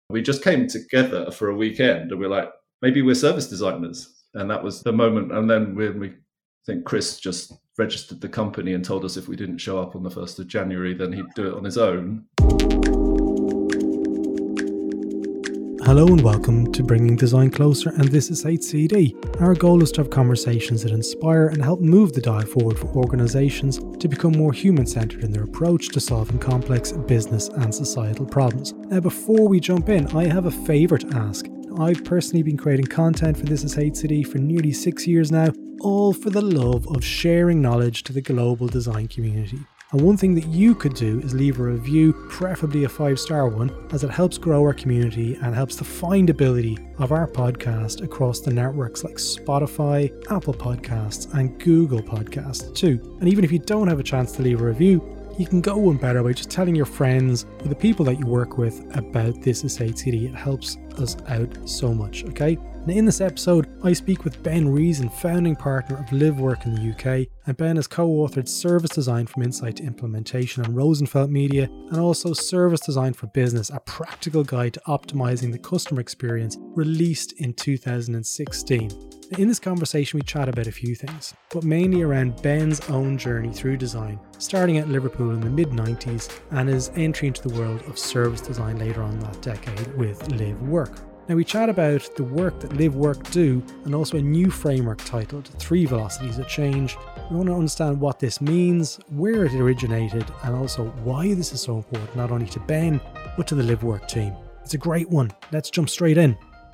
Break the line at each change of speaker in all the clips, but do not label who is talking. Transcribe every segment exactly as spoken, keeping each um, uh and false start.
We just came together for a weekend and we're like, maybe we're service designers. And that was the moment. And then when we, I think Chris just registered the company and told us if we didn't show up on the first of January, then he'd do it on his own.
Hello and welcome to Bringing Design Closer, and this is H C D. Our goal is to have conversations that inspire and help move the dial forward for organisations to become more human-centred in their approach to solving complex business and societal problems. Now, before we jump in, I have a favour to ask. I've personally been creating content for This Is H C D for nearly six years now, all for the love of sharing knowledge to the global design community. And one thing that you could do is leave a review, preferably a five-star one, as it helps grow our community and helps the findability of our podcast across the networks like Spotify, Apple Podcasts, and Google Podcasts too. And even if you don't have a chance to leave a review, you can go one better by just telling your friends or the people that you work with about This Is H C D. It helps us out so much, okay? Now, in this episode, I speak with Ben Reason, founding partner of LiveWork in the U K, and Ben has co-authored Service Design from Insight to Implementation on Rosenfeld Media, and also Service Design for Business, a practical guide to optimizing the customer experience, released in two thousand sixteen. In this conversation, we chat about a few things, but mainly around Ben's own journey through design, starting at Liverpool in the mid nineties and his entry into the world of service design later on that decade with LiveWork. Now, we chat about the work that LiveWork do and also a new framework titled Three Velocities of Change. We want to understand what this means, where it originated, and also why this is so important, not only to Ben, but to the LiveWork team. It's a great one. Let's jump straight in.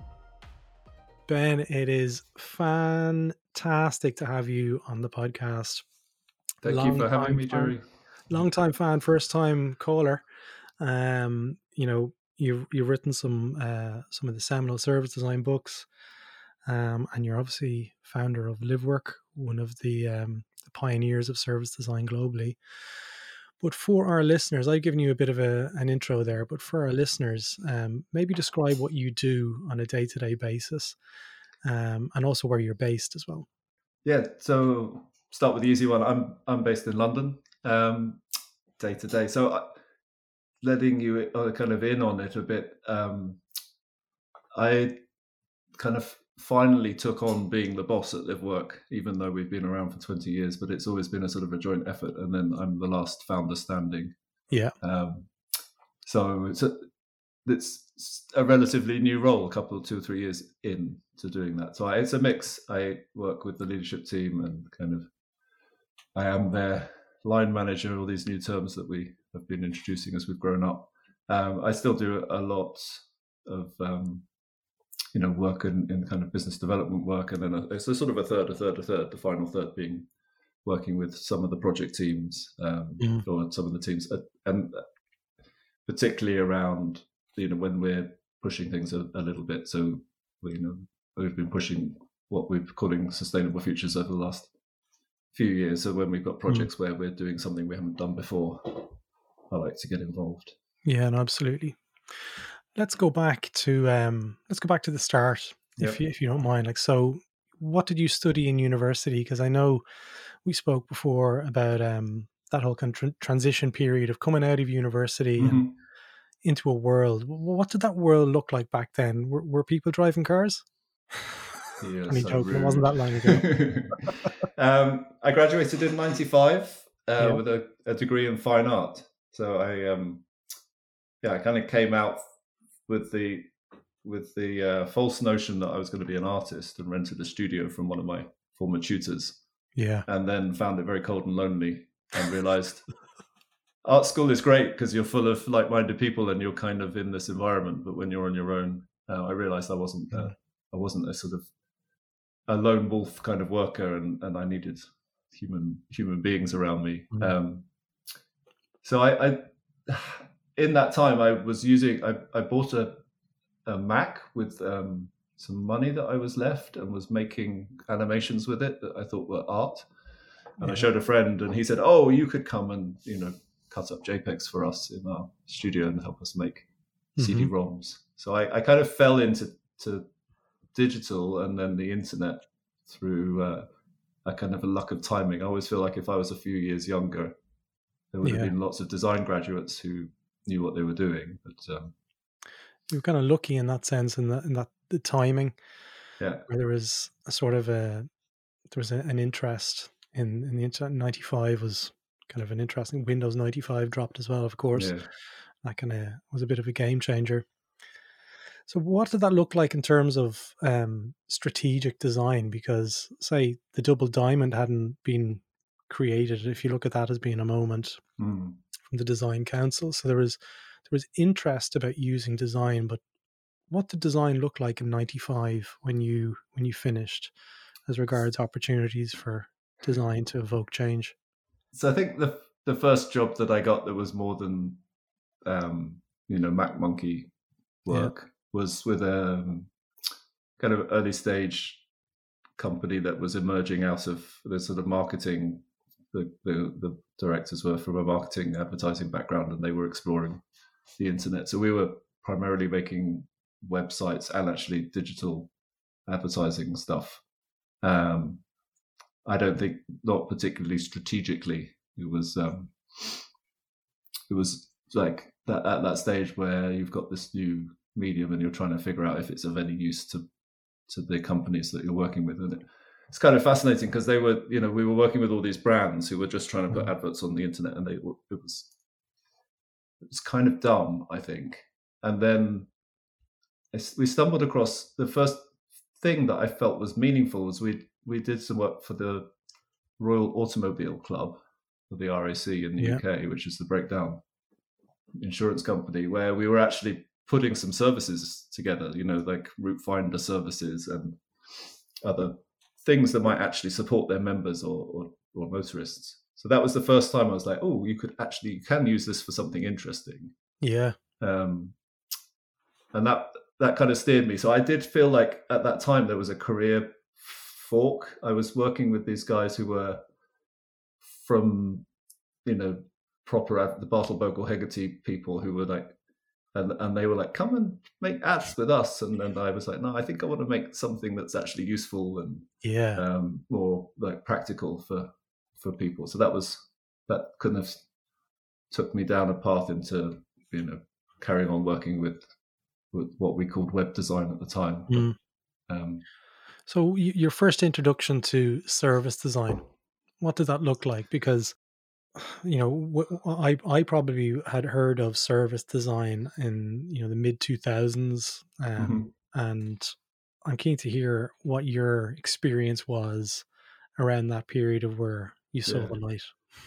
Ben, it is fantastic to have you on the podcast.
Thank
Long
you for having me,
fan,
Jerry.
Long time fan, first time caller. Um, you know, you've you've written some uh, some of the seminal service design books, um, and you're obviously founder of LiveWork, one of the, um, the pioneers of service design globally. But for our listeners, I've given you a bit of a, an intro there, but for our listeners, um, maybe describe what you do on a day-to-day basis, um, and also where you're based as well.
Yeah, so start with the easy one. I'm I'm based in London, um, day to day. So uh, letting you uh, kind of in on it a bit, um, I kind of finally took on being the boss at LiveWork, even though we've been around for twenty years, but it's always been a sort of a joint effort. And then I'm the last founder standing.
Yeah.
Um, so it's a, it's a relatively new role, a couple, two or three years in to doing that. So I, it's a mix. I work with the leadership team and kind of, I am their line manager, all these new terms that we have been introducing as we've grown up. Um, I still do a lot of, um, you know, work in, in kind of business development work. And then a, it's a sort of a third, a third, a third, the final third being working with some of the project teams, um, mm. or some of the teams, uh, and particularly around, you know, when we're pushing things a, a little bit. So, we, you know, we've been pushing what we're calling sustainable futures over the last few years. So when we've got projects mm. where we're doing something we haven't done before, I like to get involved.
Yeah, no, absolutely. Let's go back to um, let's go back to the start, yep. if you, if you don't mind. Like, so, what did you study in university? Because I know we spoke before about um, that whole kind of tr- transition period of coming out of university mm-hmm. and into a world. What did that world look like back then? Were, were people driving cars?
Yeah,
I mean,
so
joking, it wasn't that long ago.
um, I graduated in ninety-five uh,
yeah.
with a, a degree in fine art. So I, um, yeah, I kind of came out with the with the uh, false notion that I was going to be an artist and rented a studio from one of my former tutors.
Yeah.
And then found it very cold and lonely and realized art school is great because you're full of like-minded people and you're kind of in this environment. But when you're on your own, uh, I realized I wasn't uh, I wasn't a sort of a lone wolf kind of worker, and, and I needed human human beings around me. Mm-hmm. Um, so I, I in that time, I was using, I, I bought a, a Mac with um, some money that I was left and was making animations with it that I thought were art. And yeah. I showed a friend and he said, oh, you could come and, you know, cut up JPEGs for us in our studio and help us make mm-hmm. C D ROMs. So I, I kind of fell into to digital and then the internet through uh, a kind of a luck of timing. I always feel like if I was a few years younger, there would yeah. have been lots of design graduates who knew what they were doing. But um,
you were kind of lucky in that sense, in that in that the timing,
Yeah,
where there was a sort of a there was a, an interest in in the internet. ninety-five was kind of an interesting. Windows ninety-five dropped as well, of course.
yeah.
That kind of was a bit of a game changer. So what did that look like in terms of um, strategic design? Because say the double diamond hadn't been created, if you look at that as being a moment
Mm.
from the design council, so there was there was interest about using design, but what did design look like in ninety-five when you when you finished, as regards opportunities for design to evoke change?
So I think the the first job that I got that was more than um, you know Mac Monkey work yeah. was with a um, kind of early stage company that was emerging out of the sort of marketing. The, the the directors were from a marketing advertising background, and they were exploring the internet. So we were primarily making websites and actually digital advertising stuff. Um, I don't think, not particularly strategically. It was um, it was like that at that stage where you've got this new medium and you're trying to figure out if it's of any use to to the companies that you're working with. And it, it's kind of fascinating because they were, you know, we were working with all these brands who were just trying to put adverts on the internet, and they it was it was kind of dumb, I think. And then we stumbled across the first thing that I felt was meaningful was we we did some work for the Royal Automobile Club, or the R A C in the yeah. U K, which is the breakdown insurance company, where we were actually putting some services together, you know, like route finder services and other things that might actually support their members or, or, or motorists. So that was the first time I was like, oh, you could actually, you can use this for something interesting.
Yeah.
Um, and that, that kind of steered me. So I did feel like at that time there was a career fork. I was working with these guys who were from, you know, proper, the Bartle Bogle Hegarty people who were like, and, and they were like, come and make ads with us. And then I was like, no, I think I want to make something that's actually useful and
yeah,
um, more like practical for, for people. So that was, that kind of took me down a path into, you know, carrying on working with, with what we called web design at the time.
Mm.
But, um,
so your first introduction to service design, what did that look like? Because, you know, I I probably had heard of service design in, you know, the mid two thousands, um, mm-hmm. and I'm keen to hear what your experience was around that period of where you saw yeah. the light.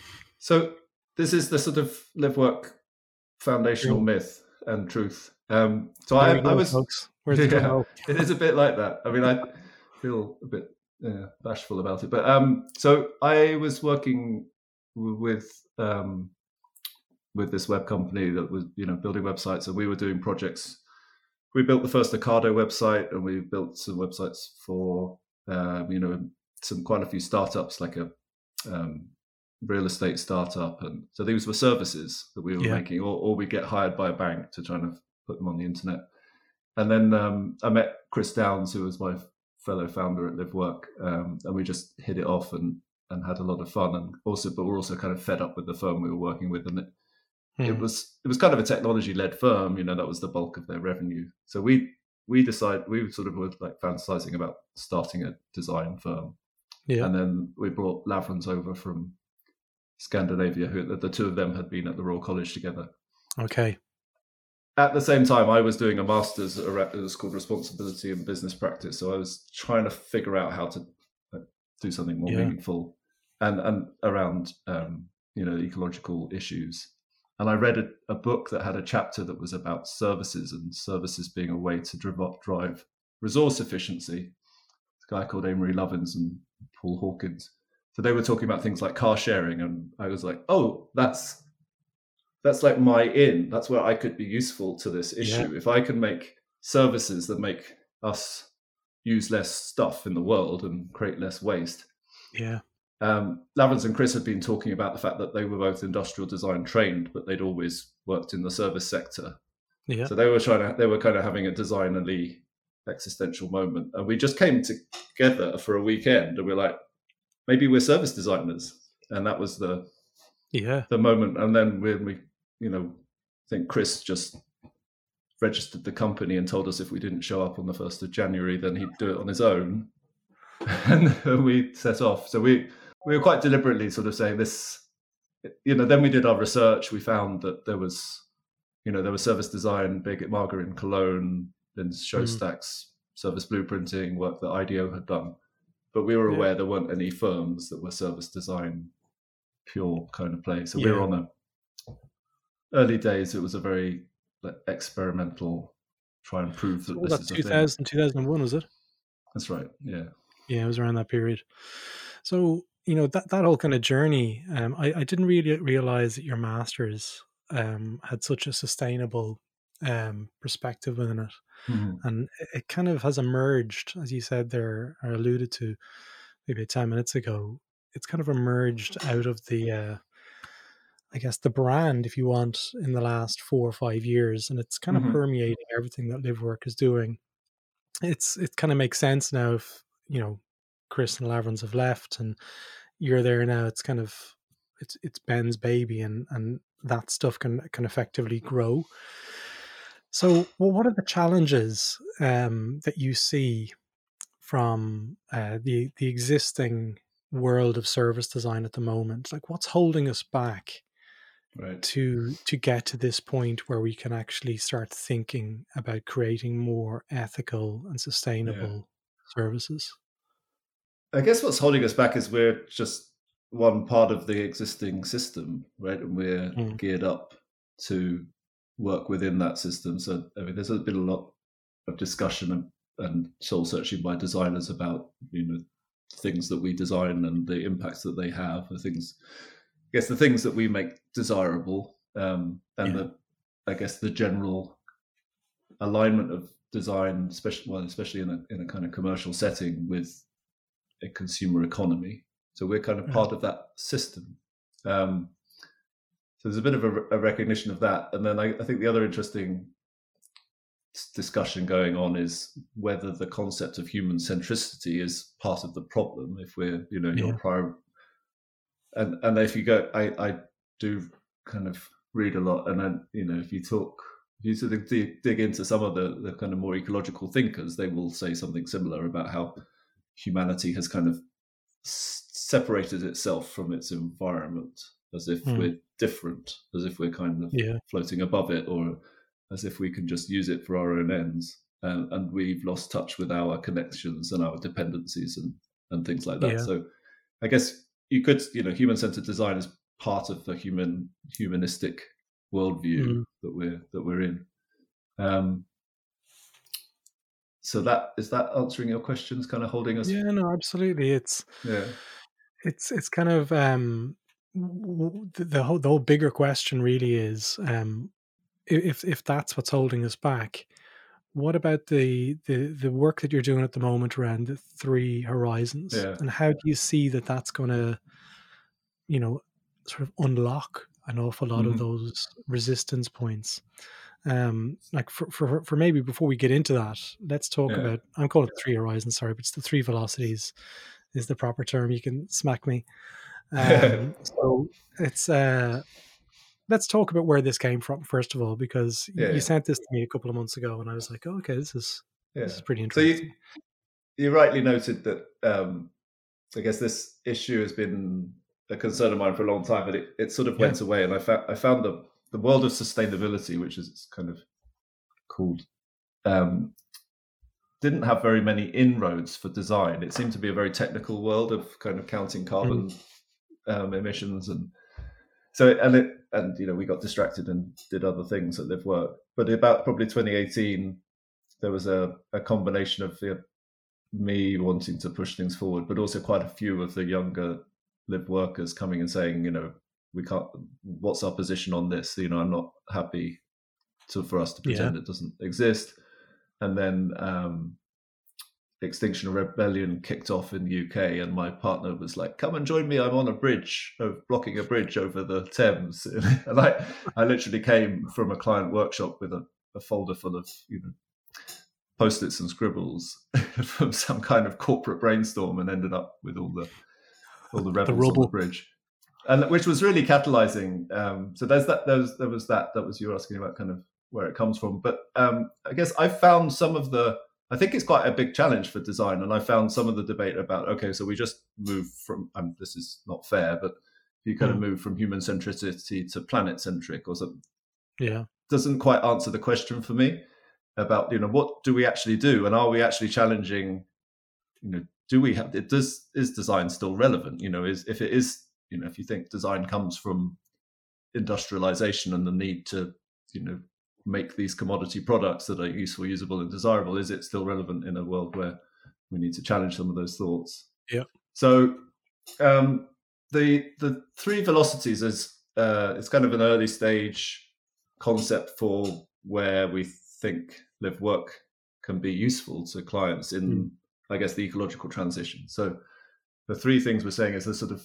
So this is the sort of live work foundational yeah. myth and truth. Um, so I,
go,
I was,
folks. Where's the
yeah, it is a bit like that. I mean, I feel a bit uh, bashful about it, but um, so I was working with um, with this web company that was, you know, building websites, and we were doing projects. We built the first Ocado website, and we built some websites for, um, you know, some quite a few startups, like a um, real estate startup, and so these were services that we were yeah. making, or, or we get hired by a bank to try and put them on the internet. And then um, I met Chris Downs, who was my fellow founder at Live Work, um, and we just hit it off and and had a lot of fun. And also, but we're also kind of fed up with the firm we were working with, and it hmm. it was it was kind of a technology led firm. You know, that was the bulk of their revenue. So we we decided we sort of were like fantasizing about starting a design firm. Yeah. And then we brought Lavrans over from Scandinavia, who the two of them had been at the Royal College together.
Okay.
At the same time, I was doing a master's. It was called Responsibility and Business Practice. So I was trying to figure out how to do something more yeah. meaningful, and and around um, you know, ecological issues. And I read a, a book that had a chapter that was about services, and services being a way to drive, drive resource efficiency. A guy called Amory Lovins and Paul Hawkins. So they were talking about things like car sharing, and I was like, oh, that's that's like my in. That's where I could be useful to this issue. Yeah. If I can make services that make us use less stuff in the world and create less waste.
Yeah.
Um, Lavrans and Chris had been talking about the fact that they were both industrial design trained, but they'd always worked in the service sector.
Yeah.
So they were trying to, they were kind of having a designerly existential moment. And we just came together for a weekend, and we're like, maybe we're service designers. And that was the,
yeah,
the moment. And then when we, you know, I think Chris just registered the company and told us if we didn't show up on the first of January, then he'd do it on his own. And we set off. So we, we were quite deliberately sort of saying this, you know, then we did our research. We found that there was, you know, there was service design big at Margaret in Cologne, then Showstacks, mm. service blueprinting, work that I D O had done. But we were aware yeah. there weren't any firms that were service design pure kind of play. So yeah. we were on a, early days, it was a very like, experimental, try and prove that so this is
two thousand, two thousand one, was it?
That's right, yeah.
Yeah, it was around that period. So, you know, that, that whole kind of journey, um, I, I didn't really realize that your master's um, had such a sustainable um, perspective within it. Mm-hmm. And it kind of has emerged, as you said there, or alluded to maybe ten minutes ago, it's kind of emerged out of the, uh, I guess, the brand, if you want, in the last four or five years. And it's kind of mm-hmm. permeating everything that LiveWork is doing. It's It kind of makes sense now if, you know, Chris and Lavrans have left and you're there now. It's kind of, it's it's Ben's baby, and, and that stuff can, can effectively grow. So, well, what are the challenges um, that you see from uh, the the existing world of service design at the moment? Like, what's holding us back
right.
to to get to this point where we can actually start thinking about creating more ethical and sustainable yeah. services?
I guess what's holding us back is we're just one part of the existing system, right? And we're mm. geared up to work within that system. So I mean, there's been a lot of discussion and, and soul searching by designers about, you know, things that we design and the impacts that they have, the things, I guess the things that we make desirable, um, and yeah. the, I guess the general alignment of design, especially well, especially in a in a kind of commercial setting with a consumer economy. So we're kind of part yeah. of that system. Um, So there's a bit of a, a recognition of that. And then I, I think the other interesting discussion going on is whether the concept of human centricity is part of the problem. If we're, you know, yeah. your prior, and, and if you go, I, I do kind of read a lot. And then, you know, if you talk, if you sort of dig, dig into some of the, the kind of more ecological thinkers, they will say something similar about how humanity has kind of separated itself from its environment, as if mm. we're different, as if we're kind of
yeah.
floating above it, or as if we can just use it for our own ends. Um, and we've lost touch with our connections and our dependencies and, and things like that.
Yeah.
So I guess you could, you know, human-centered design is part of the human humanistic worldview mm. that we're that we're in. Um, so that is that answering your questions, kind of holding us?
Yeah, no, absolutely. It's
yeah,
it's it's kind of um, the, the whole the whole bigger question really is um, if if that's what's holding us back. What about the, the the work that you're doing at the moment around the three horizons,
yeah.
and how do you see that that's going to, you know, sort of unlock an awful lot mm-hmm. of those resistance points? Um, like for, for for maybe before we get into that, let's talk yeah. about. I'm calling it three horizons. Sorry, but it's the three velocities is the proper term. You can smack me. Um, so it's. Uh, Let's talk about where this came from, first of all, because
yeah,
you
yeah.
sent this to me a couple of months ago, and I was like, oh, okay, this is
yeah.
this is pretty interesting.
So you, you rightly noted that um, I guess this issue has been a concern of mine for a long time, but it, it sort of went yeah. away. And I found I found the, the world of sustainability, which is kind of called, um, didn't have very any inroads for design. It seemed to be a very technical world of kind of counting carbon mm. um, emissions and So and it and you know we got distracted and did other things that they've worked. But about probably twenty eighteen, there was a, a combination of you know, me wanting to push things forward, but also quite a few of the younger live workers coming and saying, you know, we can't. What's our position on this? You know, I'm not happy to for us to pretend yeah. it doesn't exist. And then um, Extinction Rebellion kicked off in the U K, and my partner was like, come and join me, I'm on a bridge, blocking a bridge over the Thames. And I, I literally came from a client workshop with a, a folder full of, you know, post-its and scribbles from some kind of corporate brainstorm, and ended up with all the all the rebels the on the bridge. And which was really catalyzing. Um, so there's that there was, there was that that was you were asking about kind of where it comes from. But um, I guess I found some of the, I think it's quite a big challenge for design. And I found some of the debate about, okay, so we just move from, um, this is not fair, but you kind mm. of move from human centricity to planet centric or something.
Yeah.
Doesn't quite answer the question for me about, you know, what do we actually do? And are we actually challenging, you know, do we have, it does, is design still relevant? You know, is, if it is, you know, if you think design comes from industrialization and the need to, you know, make these commodity products that are useful, usable, and desirable, is it still relevant in a world where we need to challenge some of those thoughts?
Yeah.
So um, the the three velocities is uh, it's kind of an early stage concept for where we think live work can be useful to clients in, mm. I guess, the ecological transition. So the three things we're saying is the sort of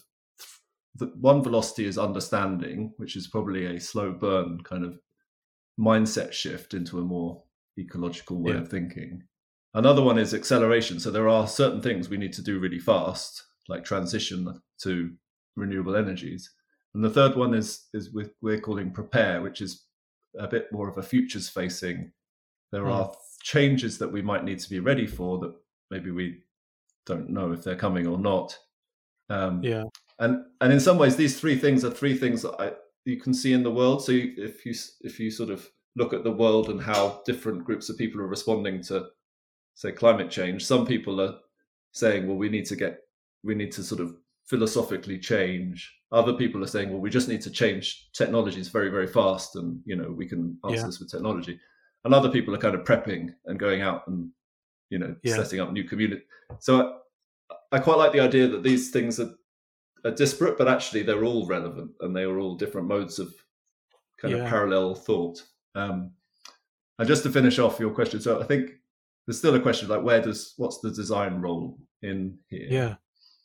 the one velocity is understanding, which is probably a slow burn kind of mindset shift into a more ecological way yeah. of thinking. Another one is acceleration. So there are certain things we need to do really fast, like transition to renewable energies. And the third one is is with, we're calling prepare, which is a bit more of a futures facing. There mm. are changes that we might need to be ready for that maybe we don't know if they're coming or not. Um,
yeah.
And and in some ways, these three things are three things that I, you can see in the world. So you, if you if you sort of look at the world and how different groups of people are responding to, say, climate change, some people are saying, well, we need to get, we need to sort of philosophically change. Other people are saying, well, we just need to change technologies very, very fast, and you know we can answer yeah. this with technology. And other people are kind of prepping and going out and you know yeah. setting up new community. So I, I quite like the idea that these things are. are disparate, but actually they're all relevant and they are all different modes of kind yeah. of parallel thought. Um, and just to finish off your question, so I think there's still a question like where does, what's the design role in here?
Yeah.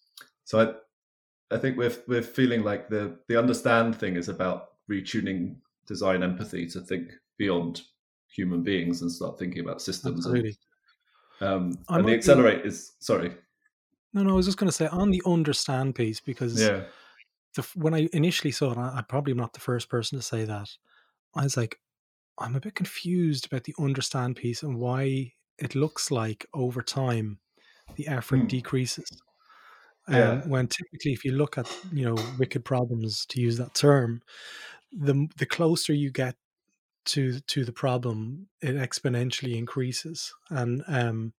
So I, I think we're we're feeling like the the understand thing is about retuning design empathy to think beyond human beings and start thinking about systems.
Absolutely.
And, um, and the accelerate be... is sorry.
No, no, I was just going to say on the understand piece, because
yeah.
the, when I initially saw it, I, I'm probably not the first person to say that. I was like, I'm a bit confused about the understand piece and why it looks like over time the effort mm. decreases. Um,
yeah.
When typically, if you look at, you know, wicked problems, to use that term, the the closer you get to to the problem, it exponentially increases, and um,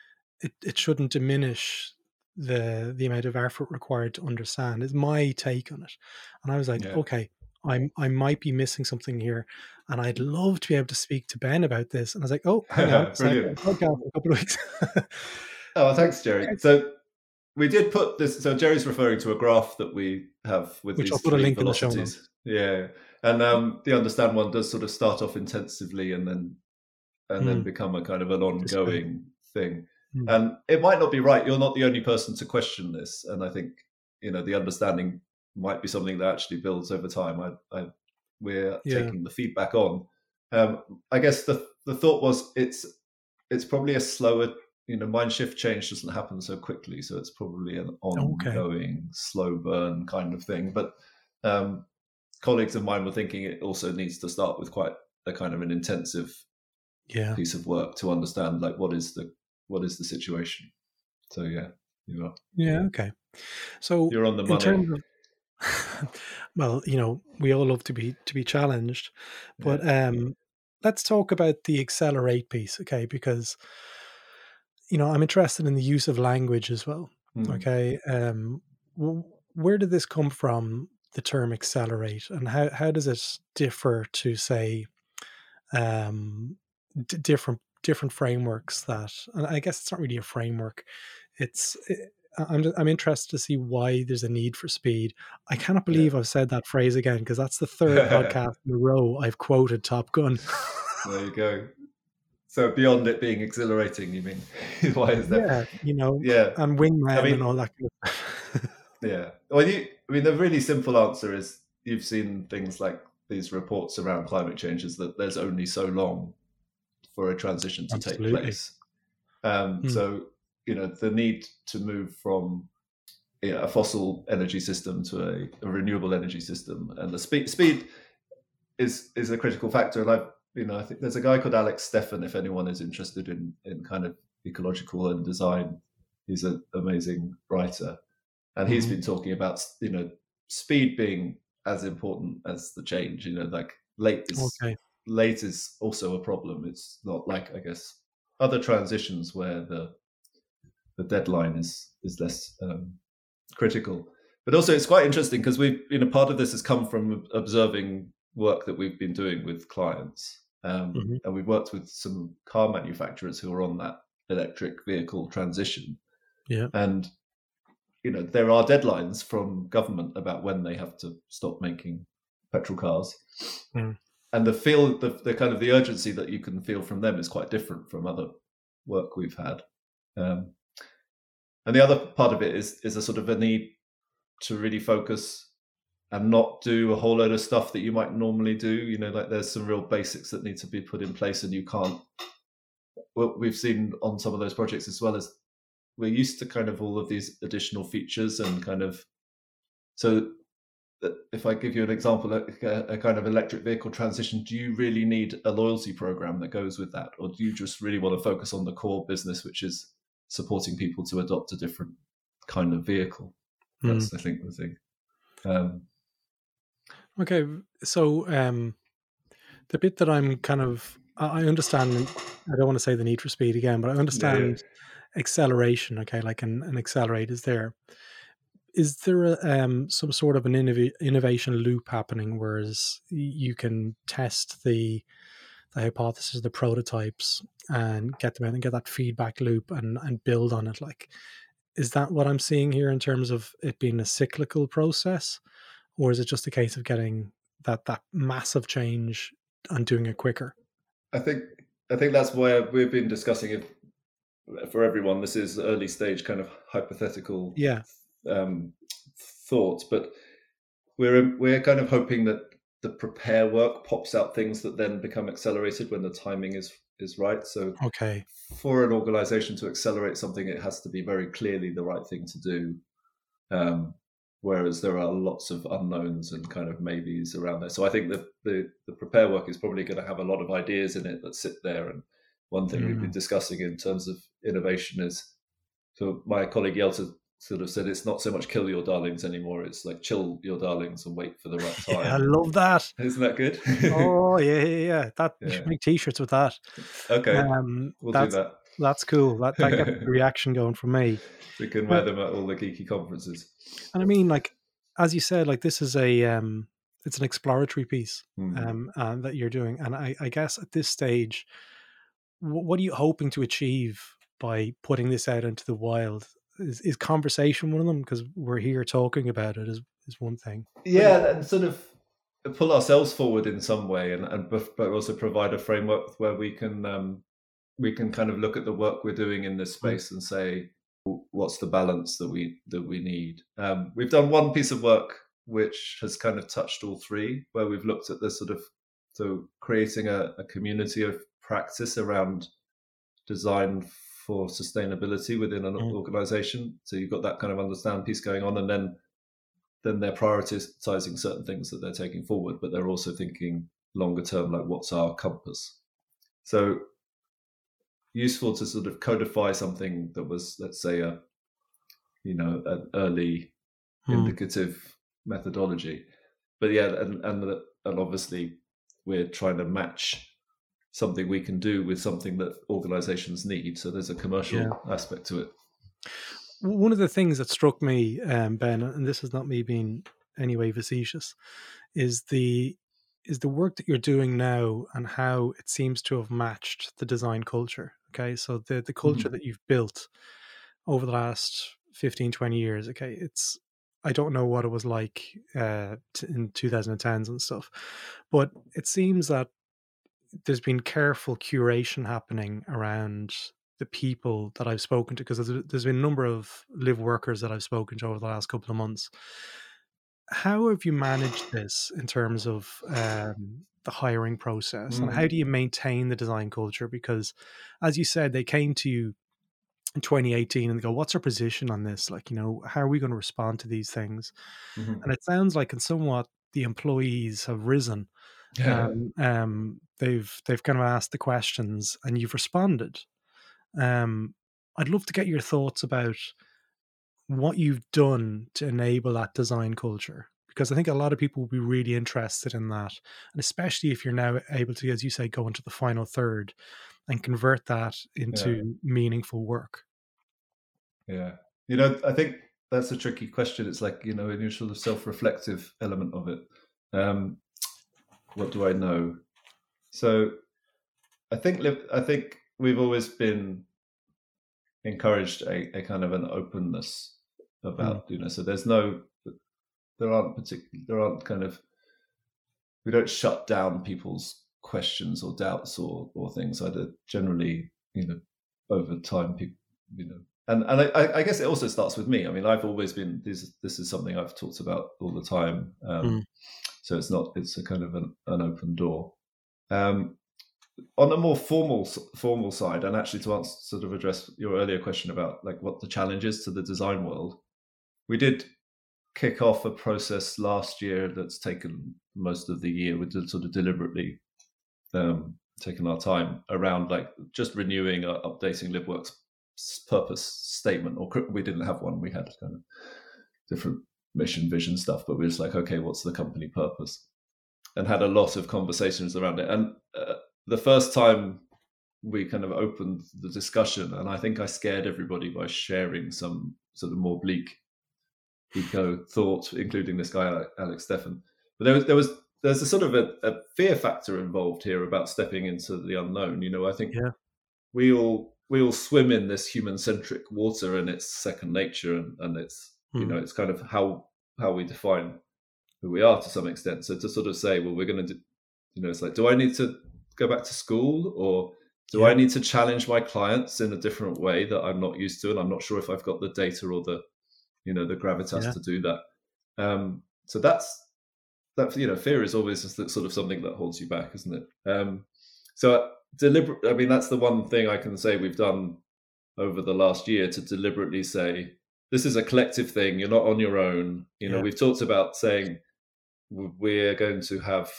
it it shouldn't diminish the the amount of effort required to understand, is my take on it. And I was like, yeah. okay, I'm I might be missing something here, and I'd love to be able to speak to Ben about this. And I was like, oh, hang on,
brilliant.
Podcast a couple of weeks.
Oh, thanks, Jerry. So we did put this. So Jerry's referring to a graph that we have with
which
these
I'll put a link
velocities.
in the show notes.
Yeah, and um, the understand one does sort of start off intensively and then and mm. then become a kind of an ongoing thing. Mm. And it might not be right. You're not the only person to question this. And I think, you know, the understanding might be something that actually builds over time. I, I we're yeah. taking the feedback on. Um, I guess the the thought was it's it's probably a slower, you know, mind shift change doesn't happen so quickly. So it's probably an ongoing, okay. slow burn kind of thing. But um, colleagues of mine were thinking it also needs to start with quite a kind of an intensive
yeah.
piece of work to understand like what is the what is the situation. So yeah, you are.
Yeah, okay. So
you're on the money.
In terms of, well, you know, we all love to be to be challenged, but yeah. um, let's talk about the accelerate piece, okay? Because you know, I'm interested in the use of language as well. Mm. Okay, um, w- where did this come from? The term accelerate, and how how does it differ to say um, d- different different frameworks that, and I guess it's not really a framework. It's it, I'm I'm interested to see why there's a need for speed. I cannot believe yeah. I've said that phrase again, because that's the third podcast in a row I've quoted Top Gun.
There you go. So beyond it being exhilarating, you mean? Why is that?
Yeah, you know,
yeah,
and wingman
I mean,
and all that kind of stuff.
Yeah. Well, you, I mean, the really simple answer is you've seen things like these reports around climate change is that there's only so long for a transition to
Absolutely.
take place. Um, mm. So, you know, the need to move from you know, a fossil energy system to a, a renewable energy system, and the speed speed is is a critical factor. And I've you know, I think there's a guy called Alex Stefan, if anyone is interested in, in kind of ecological and design. He's an amazing writer. And he's mm-hmm. been talking about, you know, speed being as important as the change, you know, like late is, okay. late is also a problem. It's not like, I guess, other transitions where the the deadline is is less um, critical. But also it's quite interesting because we've, you know, part of this has come from observing work that we've been doing with clients. Um, mm-hmm. And we've worked with some car manufacturers who are on that electric vehicle transition.
Yeah.
And, you know, there are deadlines from government about when they have to stop making petrol cars.
Mm.
And the feel, the, the kind of the urgency that you can feel from them is quite different from other work we've had. Um, and the other part of it is is a sort of a need to really focus and not do a whole load of stuff that you might normally do. You know, like there's some real basics that need to be put in place, and you can't. What we've seen on some of those projects as well as we're used to kind of all of these additional features and kind of. So, if I give you an example, a, a kind of electric vehicle transition, do you really need a loyalty program that goes with that, or do you just really want to focus on the core business, which is supporting people to adopt a different kind of vehicle? That's, mm. I think, the thing. Um,
okay, so um, the bit that I'm kind of, I understand, I don't want to say the need for speed again, but I understand yeah, yeah. acceleration, okay, like an, an accelerate is there. Is there a, um, some sort of an innov- innovation loop happening, whereas you can test the the hypothesis, the prototypes, and get them out and get that feedback loop and, and build on it? Like, is that what I'm seeing here in terms of it being a cyclical process, or is it just a case of getting that that massive change and doing it quicker?
I think I think that's why we've been discussing it for everyone. This is early stage kind of hypothetical
yeah.
um, thoughts, but we're we're kind of hoping that the prepare work pops out things that then become accelerated when the timing is is right. So
okay,
for an organization to accelerate something, it has to be very clearly the right thing to do. Um, whereas there are lots of unknowns and kind of maybes around there. So I think that the, the prepare work is probably going to have a lot of ideas in it that sit there. And one thing mm. we've been discussing in terms of innovation is, so my colleague Yelta sort of said, it's not so much kill your darlings anymore. It's like chill your darlings and wait for the right time.
Yeah, I love that.
Isn't that good?
oh yeah, yeah, yeah. That yeah. You should make t-shirts with that.
Okay,
um,
we'll
that's,
do that.
That's cool. That that gets the reaction going from me.
We can wear them at all the geeky conferences.
And I mean, like as you said, like this is a um, it's an exploratory piece
mm.
um, uh, that you're doing, and I, I guess at this stage, w- what are you hoping to achieve by putting this out into the wild? Is, is conversation one of them? Because we're here talking about it is is one thing.
Yeah, and sort of pull ourselves forward in some way, and, and but also provide a framework where we can um, we can kind of look at the work we're doing in this space mm. and say, what's the balance that we that we need. Um, we've done one piece of work which has kind of touched all three, where we've looked at the sort of so creating a, a community of practice around design for sustainability within an mm. organization. So you've got that kind of understand piece going on, and then then they're prioritizing certain things that they're taking forward, but they're also thinking longer term, like what's our compass. So useful to sort of codify something that was, let's say, a you know an early mm. indicative methodology. But yeah, and and and obviously we're trying to match something we can do with something that organizations need. So there's a commercial yeah. aspect to it.
One of the things that struck me, um, Ben, and this is not me being anyway facetious, is the is the work that you're doing now and how it seems to have matched the design culture. Okay, so the the culture mm-hmm. that you've built over the last fifteen, twenty years, okay, it's, I don't know what it was like uh, in twenty tens and stuff, but it seems that there's been careful curation happening around the people that I've spoken to, because there's, there's been a number of live workers that I've spoken to over the last couple of months. How have you managed this in terms of um, the hiring process, mm. and how do you maintain the design culture? Because as you said, they came to you in twenty eighteen and they go, what's our position on this? Like, you know, how are we going to respond to these things? Mm-hmm. And it sounds like in somewhat the employees have risen
Yeah.
and um, they've they've kind of asked the questions, and you've responded. Um, I'd love to get your thoughts about what you've done to enable that design culture, because I think a lot of people will be really interested in that, and especially if you're now able to, as you say, go into the final third and convert that into
Yeah.
meaningful work.
Yeah. You know, I think that's a tricky question. It's like, you know, in your sort of self-reflective element of it. Um, what do I know? So I think I think we've always been encouraged a, a kind of an openness about, mm. you know, so there's no, there aren't particular, there aren't kind of, we don't shut down people's questions or doubts or or things. I generally, you know, over time, people, you know, and and I, I guess it also starts with me. I mean, I've always been this. This is something I've talked about all the time. Um, mm. So it's not. It's a kind of an, an open door. Um, on a more formal formal side, and actually to answer, sort of address your earlier question about like what the challenge is to the design world, we did kick off a process last year that's taken most of the year. We did sort of deliberately um, taken our time around like just renewing or updating LiveWorks purpose statement. Or we didn't have one. We had kind of different mission, vision stuff, but we were just like, okay, what's the company purpose? And had a lot of conversations around it. And uh, the first time we kind of opened the discussion, and I think I scared everybody by sharing some sort of more bleak eco thought, including this guy Alex Steffen. But there was there was there's a sort of a, a fear factor involved here about stepping into the unknown. You know, I think
yeah.
we all we all swim in this human-centric water, and it's second nature, and, and it's mm. you know it's kind of how how we define who we are to some extent. So to sort of say, well, we're going to do, you know, it's like, do I need to go back to school, or do yeah. I need to challenge my clients in a different way that I'm not used to, and I'm not sure if I've got the data or the you know, the gravitas yeah. to do that. Um, so that's, that, you know, fear is always just sort of something that holds you back, isn't it? Um, so deliberate, I mean, that's the one thing I can say we've done over the last year, to deliberately say, this is a collective thing. You're not on your own. You know, yeah. we've talked about saying we're going to have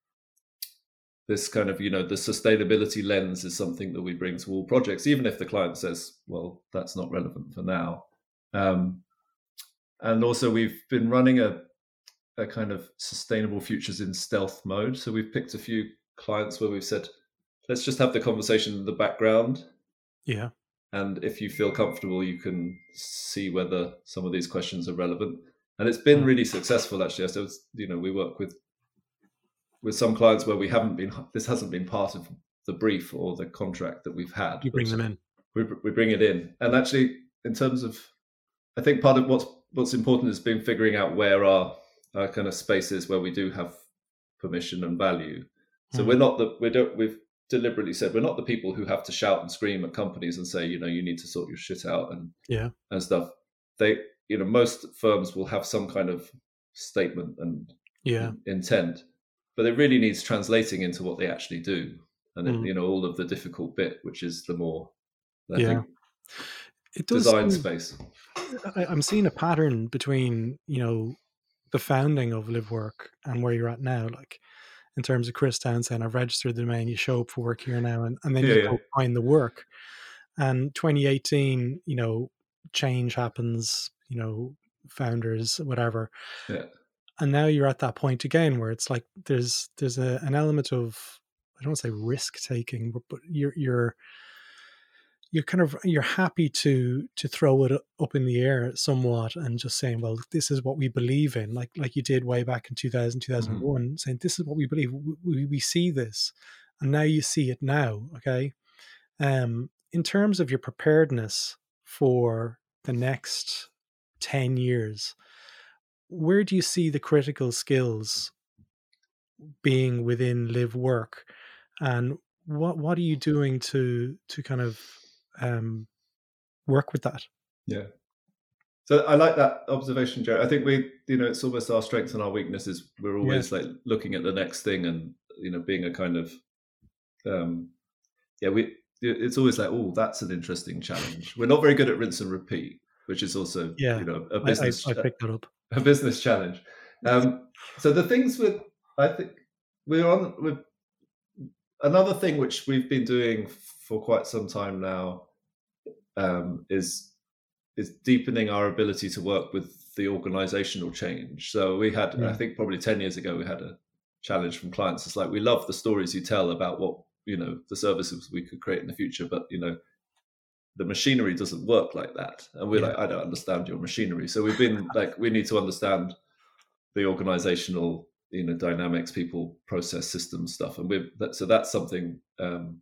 this kind of, you know, the sustainability lens is something that we bring to all projects, even if the client says, well, that's not relevant for now. Um, And also we've been running a, a kind of sustainable futures in stealth mode. So we've picked a few clients where we've said, let's just have the conversation in the background.
Yeah.
And if you feel comfortable, you can see whether some of these questions are relevant. And it's been really successful, actually. So, it's, you know, we work with with some clients where we haven't been, this hasn't been part of the brief or the contract that we've had.
You bring them in.
We, we bring it in. And actually, in terms of, I think part of what's what's important has been figuring out where our, our kind of spaces where we do have permission and value. So mm. we're not the we don't we've deliberately said we're not the people who have to shout and scream at companies and say, you know, you need to sort your shit out and
yeah
and stuff. They, you know, most firms will have some kind of statement and
yeah
intent, but it really needs translating into what they actually do, and
mm.
it, you know, all of the difficult bit, which is the more I
yeah.
think,
it does
design
seem,
space.
I, I'm seeing a pattern between, you know, the founding of LiveWork and where you're at now. Like in terms of Chris Down saying, I've registered the domain, you show up for work here now, and, and then
yeah,
you
yeah.
go find the work. And twenty eighteen, you know, change happens, you know, founders, whatever.
Yeah.
And now you're at that point again where it's like there's there's a, an element of, I don't want to say risk taking, but, but you're you're you're kind of you're happy to to throw it up in the air somewhat and just saying, well, this is what we believe in, like like you did way back in two thousand, two thousand one, mm-hmm. saying this is what we believe. We, we see this, and now you see it now. Okay, um, in terms of your preparedness for the next ten years, where do you see the critical skills being within LiveWork, and what what are you doing to to kind of um, work with that?
Yeah. So I like that observation, Joe. I think we, you know, it's almost our strengths and our weaknesses. We're always yeah. like looking at the next thing and, you know, being a kind of, um, yeah, we, it's always like, oh, that's an interesting challenge. We're not very good at rinse and repeat, which is also,
yeah.
you know, a business,
I, I, I picked that up.
a business challenge. Um, so the things with, I think, we're on. We're, another thing which we've been doing for quite some time now um, is is deepening our ability to work with the organizational change. So we had, yeah. I think probably ten years ago, we had a challenge from clients. It's like, we love the stories you tell about what, you know, the services we could create in the future, but, you know, the machinery doesn't work like that. And we're yeah. like, I don't understand your machinery. So we've been like, we need to understand the organizational, you know, dynamics, people, process, systems stuff. And we've, that, so that's something, um,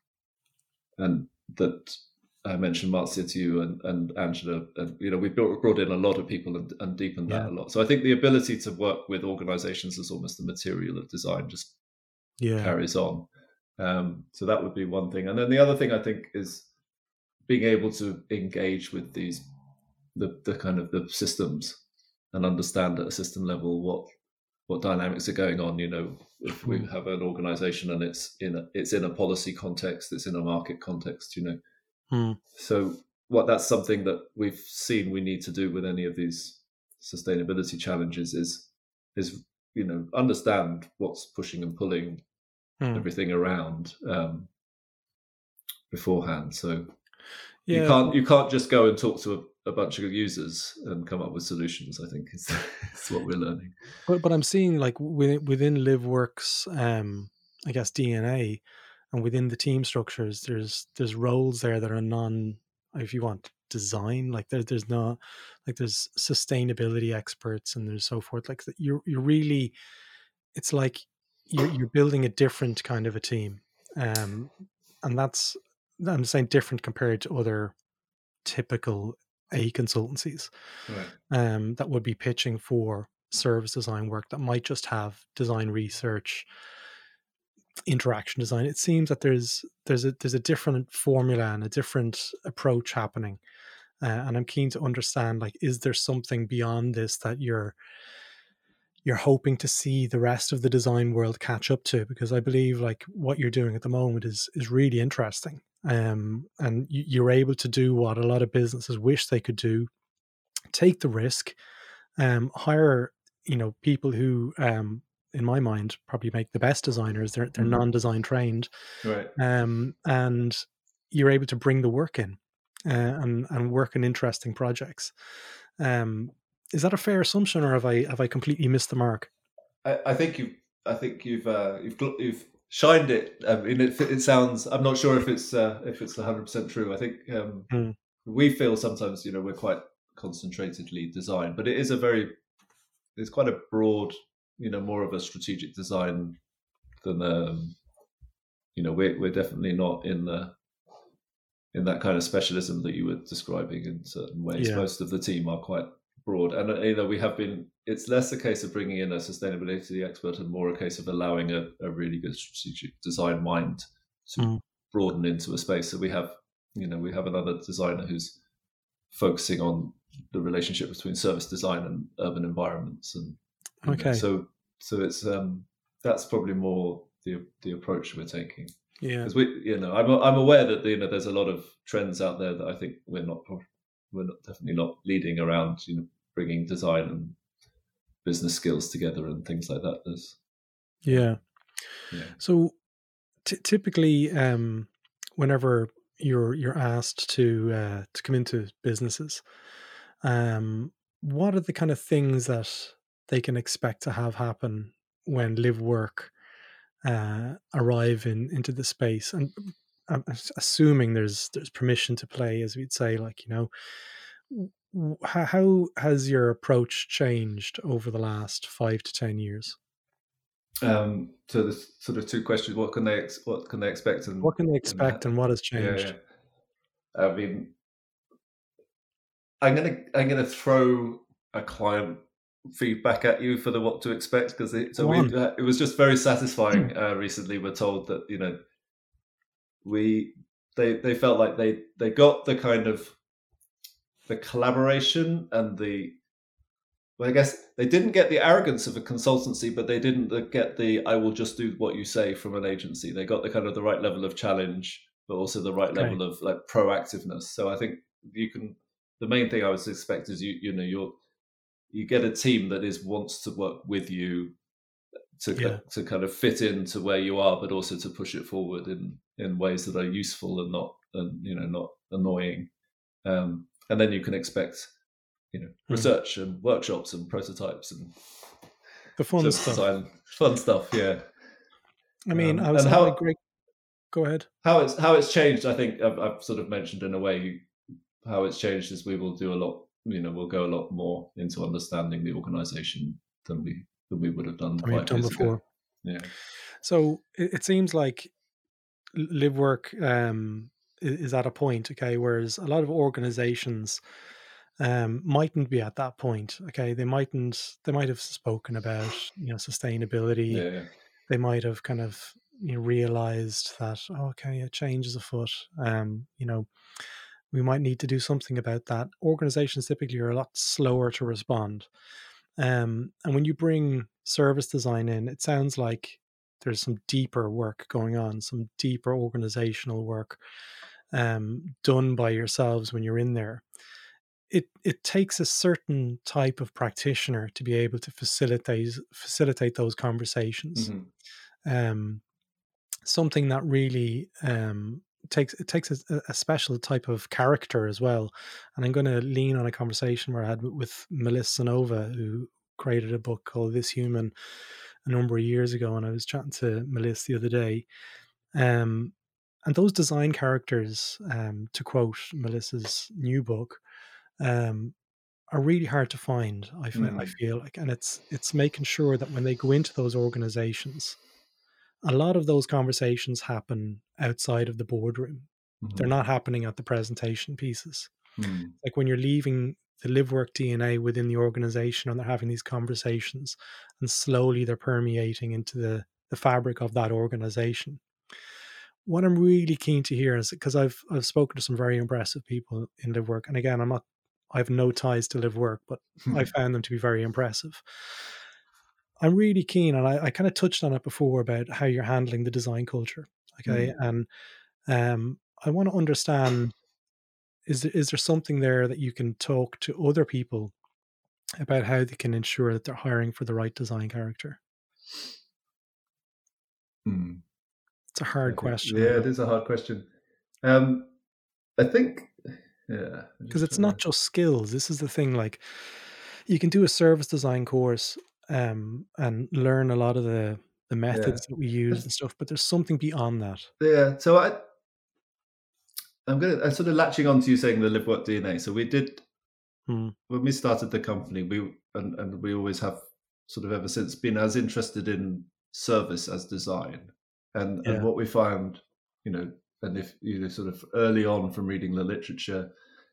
and that, I mentioned Marzia to you and, and Angela, and you know, we've brought, brought in a lot of people and, and deepened yeah. that a lot. So I think the ability to work with organizations as almost the material of design just yeah. carries on. Um, so that would be one thing. And then the other thing I think is being able to engage with these, the, the kind of the systems and understand at a system level what what dynamics are going on. You know, if we have an organization and it's in a, it's in a policy context, it's in a market context, you know. Hmm. So what that's something that we've seen we need to do with any of these sustainability challenges is, is you know, understand what's pushing and pulling hmm. everything around um, beforehand. So yeah. you can't you can't just go and talk to a, a bunch of users and come up with solutions. I think is, is what we're learning.
But but I'm seeing like within, within LiveWorks, um, I guess D N A. And within the team structures, there's there's roles there that are non, if you want, design. Like there, there's not, like there's sustainability experts and there's so forth. Like you're you're really, it's like you're you're building a different kind of a team, um, and that's, I'm saying different compared to other typical A consultancies, right. um, that would be pitching for service design work that might just have design research, interaction design. It seems that there's there's a there's a different formula and a different approach happening, uh, and I'm keen to understand, like, is there something beyond this that you're you're hoping to see the rest of the design world catch up to? Because I believe like what you're doing at the moment is is really interesting, um, and you're able to do what a lot of businesses wish they could do: take the risk, um, hire you know people who um, in my mind, probably make the best designers. They're they're mm-hmm. non-design trained,
right?
Um, and you're able to bring the work in uh, and and work on interesting projects. Um, is that a fair assumption, or have I have I completely missed the mark?
I, I think you've I think you've uh, you've you've shined it. I mean, it, it sounds. I'm not sure if it's uh, if it's one hundred percent true. I think um, mm. we feel sometimes, you know, we're quite concentratedly designed, but it is a very it's quite a broad. You know, more of a strategic design than um, you know. We're we're definitely not in the in that kind of specialism that you were describing in certain ways. Yeah. Most of the team are quite broad, and you know, we have been. It's less a case of bringing in a sustainability expert and more a case of allowing a, a really good strategic design mind to mm. broaden into a space. So we have, you know, we have another designer who's focusing on the relationship between service design and urban environments and.
Okay.
Know, so, so it's um, that's probably more the the approach we're taking.
Yeah.
Because we, you know, I'm I'm aware that you know there's a lot of trends out there that I think we're not we're not, definitely not leading around. You know, bringing design and business skills together and things like that. There's.
Yeah.
Yeah.
So, t- typically, um, whenever you're you're asked to uh, to come into businesses, um, what are the kind of things that they can expect to have happen when LiveWork uh, arrive in into the space? And I'm assuming there's there's permission to play, as we'd say. Like, you know, how, how has your approach changed over the last five to ten years?
Um, so there's sort of two questions: what can they ex- what can they expect, and
what can they expect, and, and what has changed?
Yeah, yeah. I mean, I'm gonna I'm gonna throw a client feedback at you for the what to expect, because it, so we, uh, it was just very satisfying. Uh, recently, we're told that you know we they they felt like they they got the kind of the collaboration and the well, I guess they didn't get the arrogance of a consultancy, but they didn't get the I will just do what you say from an agency. They got the kind of the right level of challenge, but also the right okay. level of like proactiveness. So I think you can. The main thing I would expect is you you know you're. You get a team that is wants to work with you to
Yeah.
to kind of fit into where you are, but also to push it forward in in ways that are useful and not and you know not annoying. Um, and then you can expect you know research mm. and workshops and prototypes and
the fun stuff,
design, fun stuff. Yeah.
I mean,
um,
I was
and
having
how,
a great. Go ahead.
How it's how it's changed. I think I've, I've sort of mentioned in a way how it's changed is we will do a lot. You know, we'll go a lot more into understanding the organisation than we than we would have done
than we've done before.
Ago. Yeah.
So it, it seems like LiveWork um, is at a point, okay, whereas a lot of organizations um, mightn't be at that point. Okay, they mightn't. They might have spoken about you know sustainability.
Yeah, yeah.
They might have kind of you know, realized that oh, okay, a change is afoot. Um, you know, we might need to do something about that. Organizations typically are a lot slower to respond. Um, and when you bring service design in, it sounds like there's some deeper work going on, some deeper organizational work um, done by yourselves when you're in there. It it takes a certain type of practitioner to be able to facilitate facilitate those conversations. Mm-hmm. Um, something that really um, takes it takes a, a special type of character as well. And I'm going to lean on a conversation where I had with Melissa Nova, who created a book called This Human a number of years ago, and I was chatting to Melissa the other day. Um, and those design characters, um, to quote Melissa's new book, um, are really hard to find. I, f- mm. I feel like, and it's it's making sure that when they go into those organizations, a lot of those conversations happen outside of the boardroom. Mm-hmm. They're not happening at the presentation pieces. Mm. Like when you're leaving the LiveWork D N A within the organization and they're having these conversations and slowly they're permeating into the, the fabric of that organization. What I'm really keen to hear is because I've I've spoken to some very impressive people in LiveWork, and again, I'm not I have no ties to LiveWork, but I found them to be very impressive. I'm really keen, and I, I kind of touched on it before about how you're handling the design culture. Okay, mm. and um, I want to understand: is there, is there something there that you can talk to other people about how they can ensure that they're hiring for the right design character?
Mm.
It's a hard
think,
question.
Yeah, it is a hard question. Um, I think, yeah,
because it's not just skills. This is the thing. Like, you can do a service design course um, and learn a lot of the the methods yeah. that we use That's, and stuff, but there's something beyond that.
Yeah. So I, I'm gonna I'm sort of latching on to you saying the LiveWork D N A. So we did hmm. when we started the company, we and, and we always have sort of ever since been as interested in service as design. And, yeah. and what we found, you know, and if you know, sort of early on from reading the literature,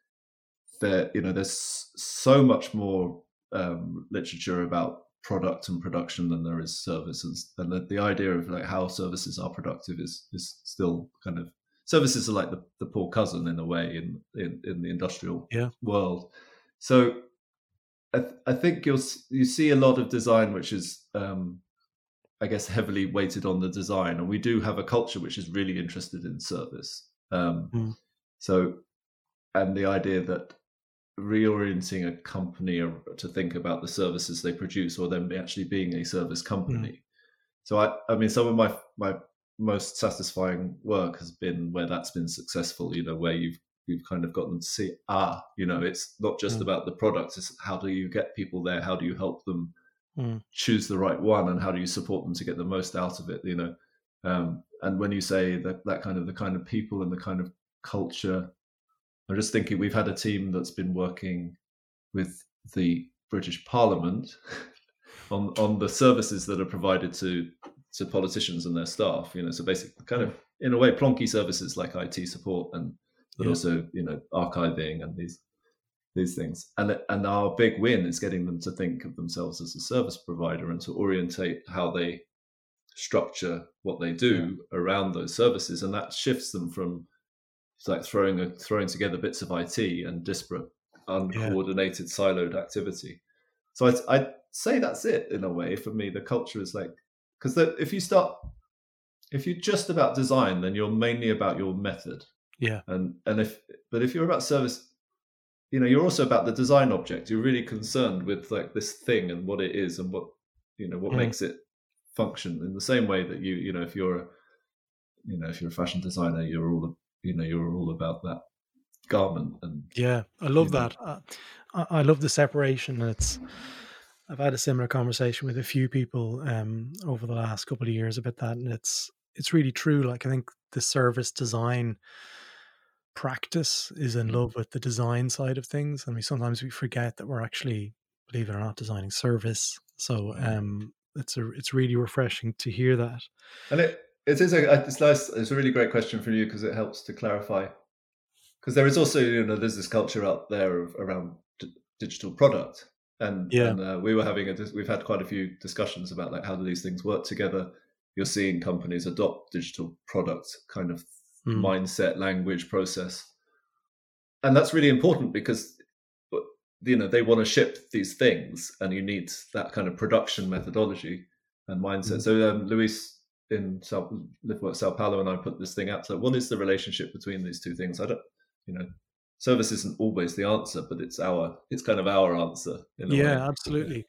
there, you know, there's so much more um, literature about product and production than there is services, and the, the idea of like how services are productive is is still kind of services are like the, the poor cousin in a way in in, in the industrial
yeah.
world. So I, th- I think you'll you see a lot of design which is. Um, I guess heavily weighted on the design, and we do have a culture which is really interested in service. Um, mm. So, and the idea that reorienting a company to think about the services they produce, or them actually being a service company. Mm. So, I, I mean, some of my my most satisfying work has been where that's been successful. You know, where you've you've kind of gotten to see, ah, you know, it's not just mm. about the product; it's how do you get people there? How do you help them? Mm. Choose the right one, and how do you support them to get the most out of it, you know? Um, and when you say that that kind of the kind of people and the kind of culture, I'm just thinking we've had a team that's been working with the British Parliament on on the services that are provided to to politicians and their staff, you know, so basically kind of in a way plonky services like I T support, and but yeah. also, you know, archiving and these these things. And and our big win is getting them to think of themselves as a service provider and to orientate how they structure what they do yeah. around those services. And that shifts them from like throwing a, throwing together bits of I T and disparate, uncoordinated, yeah. siloed activity. So I'd, I'd say that's it in a way for me. The culture is like, because if you start, if you're just about design, then you're mainly about your method.
Yeah.
And and if but if you're about service, you know, you're also about the design object. You're really concerned with like this thing and what it is and what, you know, what mm. makes it function in the same way that you you know if you're a, you know if you're a fashion designer, you're all you know you're all about that garment. And
Yeah, I love
you know
that. Uh, I, I love the separation. It's I've had a similar conversation with a few people um, over the last couple of years about that, and it's it's really true. Like I think the service design practice is in love with the design side of things, and we sometimes we forget that we're actually, believe it or not, designing service. So um, it's a it's really refreshing to hear that.
And it it is a it's nice. It's a really great question from you because it helps to clarify. Because there is also you know there's this culture out there of, around d- digital product, and
Yeah.
and uh, we were having a dis- we've had quite a few discussions about like how do these things work together. You're seeing companies adopt digital product kind of
Mm.
mindset, language, process, and that's really important because you know they want to ship these things, and you need that kind of production methodology and mindset.
Mm.
So um, Luis in Sao, LiveWork Sao Paulo and I put this thing out. So what is the relationship between these two things? I don't, you know, service isn't always the answer, but it's our, it's kind of our answer in a way.
Yeah, absolutely.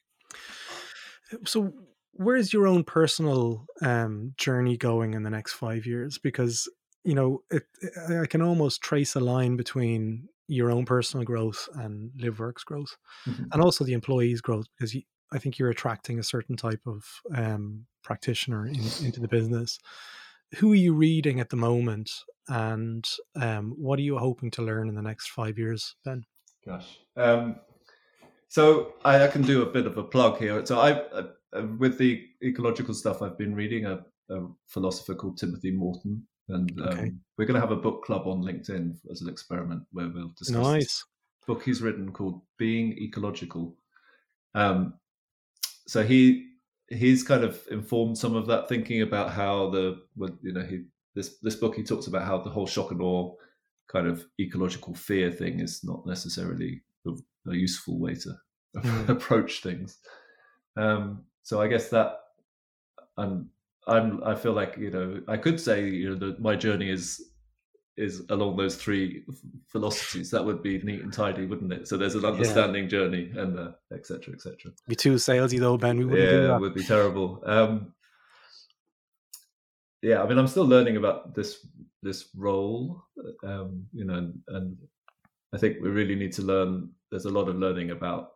So where's your own personal um, journey going in the next five years? Because, you know, it, I can almost trace a line between your own personal growth and LiveWorks growth,
Mhm.
and also the employees' growth, because you, I think you're attracting a certain type of um, practitioner in, into the business. Who are you reading at the moment, and um, what are you hoping to learn in the next five years, Ben?
Gosh. Um, so I, I can do a bit of a plug here. So I, uh, with the ecological stuff, I've been reading a, a philosopher called Timothy Morton, and um,
Okay.
we're going to have a book club on LinkedIn as an experiment where we'll discuss
Nice.
this book he's written called Being Ecological. Um, so he he's kind of informed some of that thinking about how the you know he this this book he talks about how the whole shock and awe kind of ecological fear thing is not necessarily a, a useful way to mm. approach things. Um, so I guess that I'm I'm I feel like you know I could say you know that my journey is is along those three philosophies. That would be neat and tidy, wouldn't it? So there's an understanding yeah. journey, and uh, et cetera, et cetera.
Be too salesy though, Ben. We wouldn't
yeah,
do that.
It would be terrible. Um, yeah, I mean, I'm still learning about this this role, um, you know, and, and I think we really need to learn. There's a lot of learning about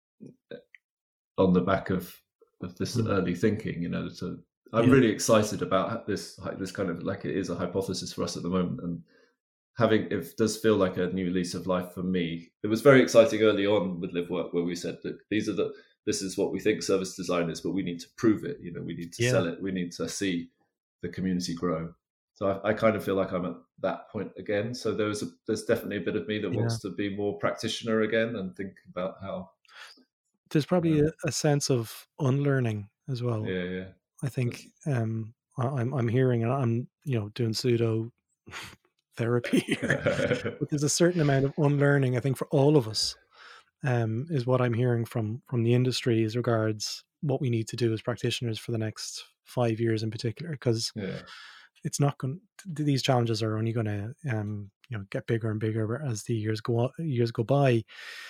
on the back of of this mm. early thinking, you know. So I'm yeah. really excited about this this kind of like it is a hypothesis for us at the moment, and having it does feel like a new lease of life for me. It was very exciting early on with LiveWork where we said that these are the this is what we think service design is, but we need to prove it. You know, we need to yeah. sell it. We need to see the community grow. So I, I kind of feel like I'm at that point again. So there's a, there's definitely a bit of me that yeah. wants to be more practitioner again and think about how.
There's probably um, a, a sense of unlearning as well.
Yeah, yeah.
I think um, I'm I'm hearing, and I'm you know doing pseudo therapy here, but there's a certain amount of unlearning. I think for all of us, um, is what I'm hearing from from the industry as regards what we need to do as practitioners for the next five years in particular, because
yeah.
it's not going. These challenges are only going to um, you know get bigger and bigger as the years go years go by.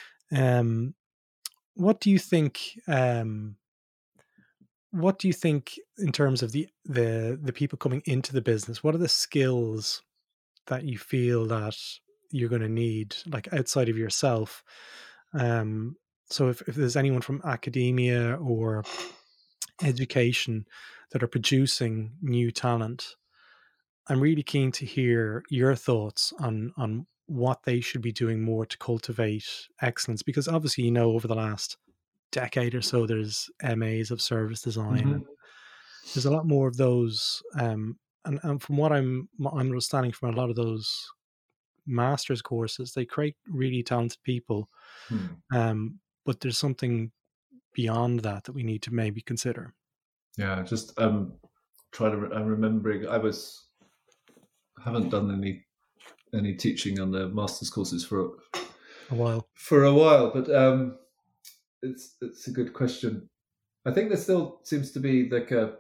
Um, what do you think? Um, what do you think in terms of the the the people coming into the business? What are the skills that you feel that you're going to need, like outside of yourself? Um, so if, if there's anyone from academia or education that are producing new talent, I'm really keen to hear your thoughts on on what they should be doing more to cultivate excellence, because obviously, you know, over the last decade or so, there's M As of service design. Mm-hmm. And there's a lot more of those. Um, and, and from what I'm I'm understanding from a lot of those master's courses, they create really talented people.
Hmm.
Um, but there's something beyond that that we need to maybe consider.
Yeah, just um, trying to. Re- I'm remembering. I was. I haven't done any any teaching on the master's courses for
a while.
For a while, but um, it's it's a good question. I think there still seems to be like a.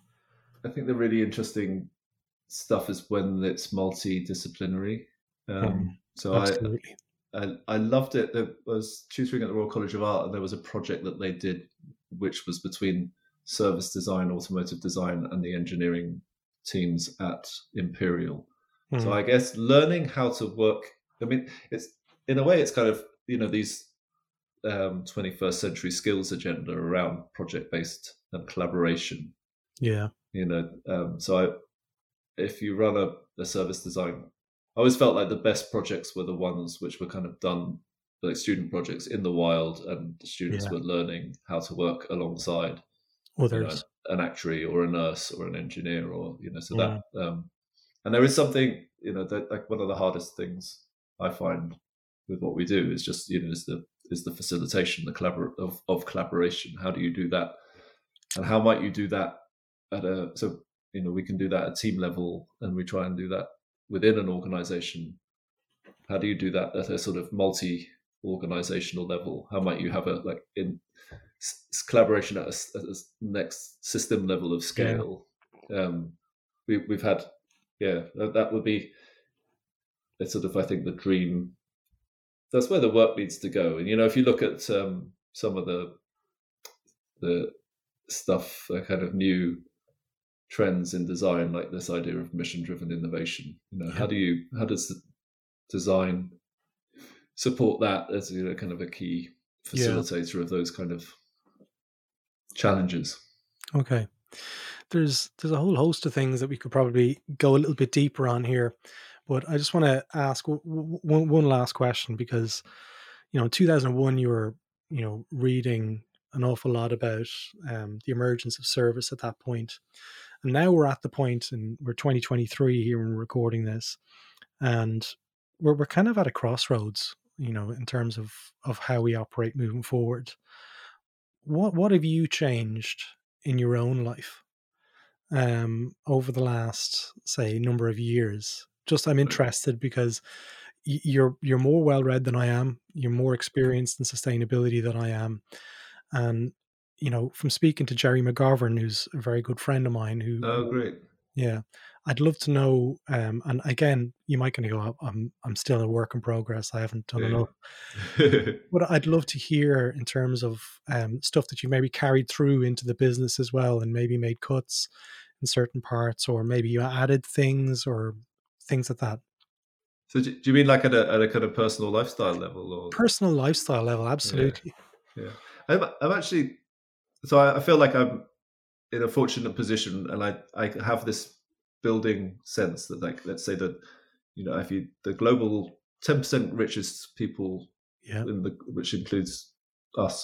I think the really interesting stuff is when it's multidisciplinary. Um, mm, so
absolutely.
I, I I loved it. There was tutoring at the Royal College of Art, and there was a project that they did, which was between service design, automotive design, and the engineering teams at Imperial. Mm. So I guess learning how to work, I mean, it's in a way, it's kind of, you know, these um, twenty-first century skills agenda around project-based and collaboration.
Yeah.
You know, um, so I, if you run a, a service design, I always felt like the best projects were the ones which were kind of done, like student projects in the wild, and the students yeah. were learning how to work alongside
others,
you know, an actuary or a nurse or an engineer, or, you know, so yeah. that, um, and there is something, you know, that like one of the hardest things I find with what we do is just, you know, is the, is the facilitation, the collabor- of, of collaboration. How do you do that? And how might you do that at a, so, you know, we can do that at team level, and we try and do that within an organization. How do you do that at a sort of multi-organizational level? How might you have a, like, in s- collaboration at a, at a next system level of scale? Yeah. Um, we, we've had, yeah, that, that would be a sort of, I think, the dream. That's where the work needs to go. And, you know, if you look at um, some of the the stuff, the kind of new trends in design, like this idea of mission-driven innovation, you know, yeah. how do you, how does the design support that as, you know, kind of a key facilitator yeah. of those kind of challenges?
Okay. There's there's a whole host of things that we could probably go a little bit deeper on here, but I just want to ask w- w- one one last question, because, you know, in two thousand one you were, you know, reading an awful lot about um, the emergence of service at that point, and now we're at the point, and we're twenty twenty-three here when we're recording this, and we're we're kind of at a crossroads, you know, in terms of of how we operate moving forward. What what have you changed in your own life um, over the last, say, number of years? Just, I'm interested because y- you're you're more well read than I am. You're more experienced in sustainability than I am, and, you know, from speaking to Jerry McGovern, who's a very good friend of mine, who
oh great,
yeah, I'd love to know. Um, and again, you might kind of go, I'm I'm still a work in progress. I haven't done
yeah.
enough. What I'd love to hear in terms of um, stuff that you maybe carried through into the business as well, and maybe made cuts in certain parts, or maybe you added things or things like that.
So do you mean like at a, at a kind of personal lifestyle level, or
personal lifestyle level? Absolutely.
Yeah, yeah. I'm, I'm actually, so I, I feel like I'm in a fortunate position, and I, I have this building sense that, like, let's say that, you know, if you, the global ten percent richest people,
yeah.
in the, which includes us,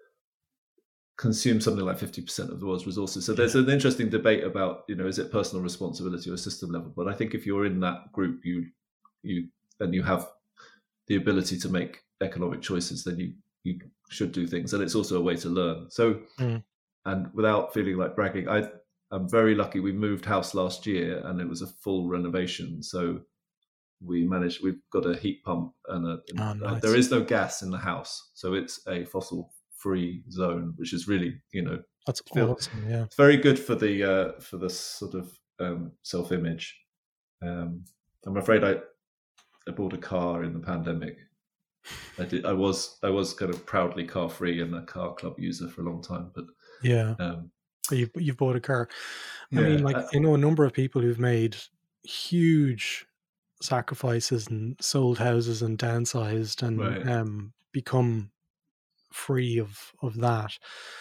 consume something like fifty percent of the world's resources. So there's yeah. an interesting debate about, you know, is it personal responsibility or system level? But I think if you're in that group, you, you, and you have the ability to make economic choices, then you, you should do things. And it's also a way to learn. So,
mm.
and without feeling like bragging, I, I'm very lucky. We moved house last year, and it was a full renovation. So we managed, we've got a heat pump, and, a, and
oh, nice.
uh, there is no gas in the house. So it's a fossil free zone, which is really, you know,
that's
feel,
awesome. Yeah.
It's very good for the, uh, for the sort of um, self-image. Um, I'm afraid I, I bought a car in the pandemic. I did. I was. I was kind of proudly car free and a car club user for a long time. But
yeah,
um,
you've you've bought a car. I
yeah,
mean, like
I,
I know a number of people who've made huge sacrifices and sold houses and downsized and
right.
um, become free of of that.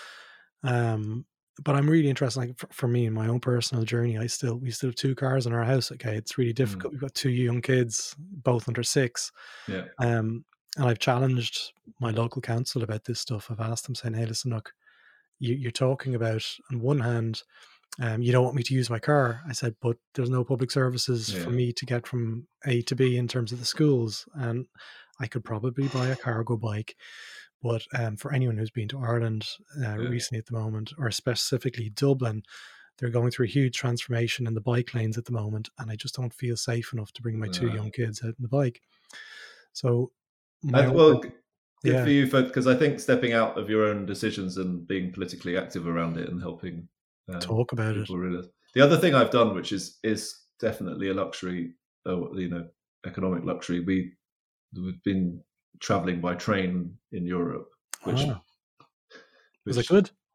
Um, but I'm really interested. Like for, for me in my own personal journey, I still we still have two cars in our house. Okay, it's really difficult. Mm. We've got two young kids, both under six.
Yeah.
Um, and I've challenged my local council about this stuff. I've asked them, saying, "Hey, listen, look, you, you're talking about on one hand, um, you don't want me to use my car." I said, "But there's no public services yeah. for me to get from A to B in terms of the schools, and I could probably buy a cargo bike." But um, for anyone who's been to Ireland uh, yeah. recently at the moment, or specifically Dublin, they're going through a huge transformation in the bike lanes at the moment, and I just don't feel safe enough to bring my yeah. two young kids out on the bike. So,
my and, well, good
yeah.
for you, because I think stepping out of your own decisions and being politically active around it and helping
um, talk about it.
Realize. The other thing I've done, which is is definitely a luxury, uh, you know, economic luxury. We we've been traveling by train in Europe, which,
ah.
which
was it good?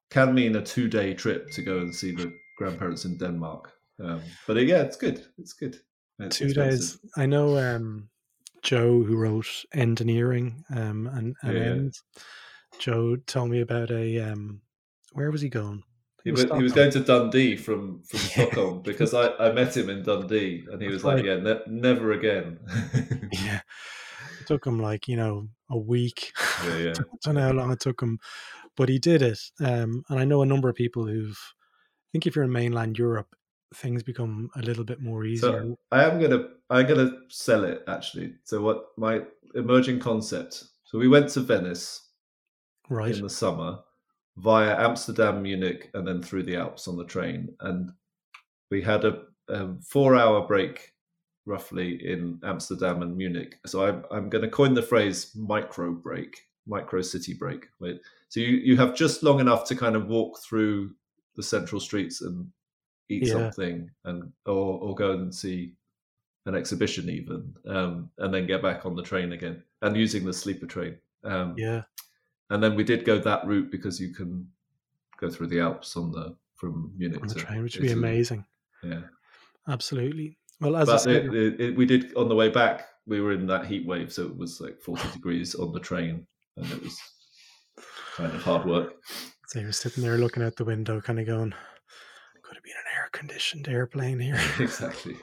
can mean a two-day trip to go and see the grandparents in Denmark. Um, but uh, yeah, it's good. It's good. It's
Two
expensive.
days. I know um, Joe, who wrote Engineering um, and, and
Yeah, yeah.
Ends. Joe told me about a um, where was he going?
He was, he was going to Dundee from, from Stockholm because I, I met him in Dundee and he was like, yeah, ne- never again.
Yeah. It took him like, you know, a week.
Yeah, yeah.
I don't know how long it took him, but he did it. Um, and I know a number of people who've, I think if you're in mainland Europe, things become a little bit more easier.
So I am going to, I'm going to sell it actually. So what my emerging concept. So we went to Venice
right
in the summer via Amsterdam, Munich, and then through the Alps on the train. And we had a, a four-hour break, roughly, in Amsterdam and Munich. So I'm, I'm going to coin the phrase micro break, micro city break. Right? So you, you have just long enough to kind of walk through the central streets and eat yeah. something, and or, or go and see an exhibition even, um, and then get back on the train again, and using the sleeper train. Um,
yeah.
And then we did go that route because you can go through the Alps on the from Munich
on the
to
train, which would
Italy.
be amazing.
Yeah,
absolutely. Well, as
but
I said,
it, it, it, we did on the way back. We were in that heat wave, so it was like forty degrees on the train, and it was kind of hard work.
So you were sitting there looking out the window, kind of going, "Could have been an air-conditioned airplane here."
Exactly.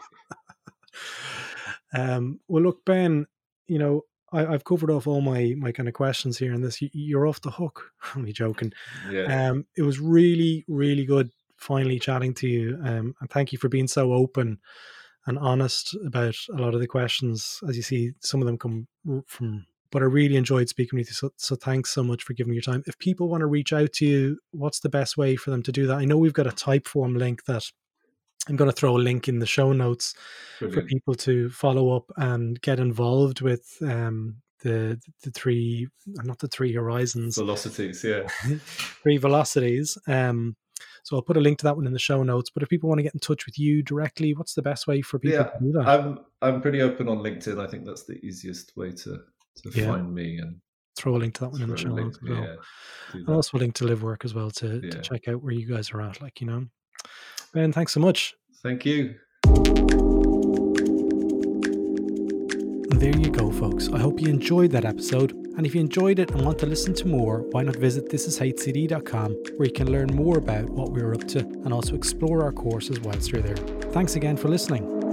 um, well, look, Ben, you know, I, I've covered off all my my kind of questions here, and this you're off the hook. I'm only joking.
Yeah.
Um, it was really, really good finally chatting to you, um, and thank you for being so open and honest about a lot of the questions. As you see, some of them come from, but I really enjoyed speaking with you. So, so thanks so much for giving me your time. If people want to reach out to you, what's the best way for them to do that? I know we've got a Typeform link that I'm going to throw a link in the show notes Brilliant. For people to follow up and get involved with um, the the three, not the three horizons.
Velocities, yeah.
three velocities. Um, so I'll put a link to that one in the show notes. But if people want to get in touch with you directly, what's the best way for people
yeah,
to do that?
I'm I'm pretty open on LinkedIn. I think that's the easiest way to, to yeah. find me. And
throw a link to that one in the show notes as well. Yeah, and also a link to LiveWork as well to, yeah. to check out where you guys are at. Like, you know. Ben, thanks so much.
Thank you.
And there you go, folks. I hope you enjoyed that episode. And if you enjoyed it and want to listen to more, why not visit this is H C D dot com, where you can learn more about what we're up to and also explore our courses whilst you're there. Thanks again for listening.